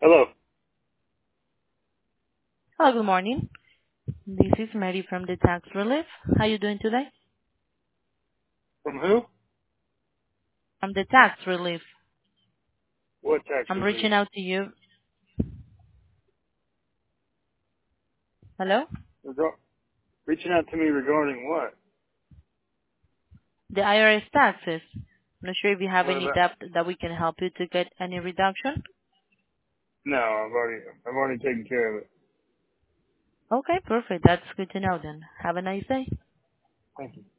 Hello. Hello, good morning. This is Mary from the Tax Relief. How you doing today? From who? From the Tax Relief. What tax I'm relief? reaching out to you. Hello? Rego- Reaching out to me regarding what? The IRS taxes. I'm not sure if you have What any about? debt that we can help you to get any reduction. No, I've already taken care of it. Okay, perfect. That's good to know then. Have a nice day. Thank you.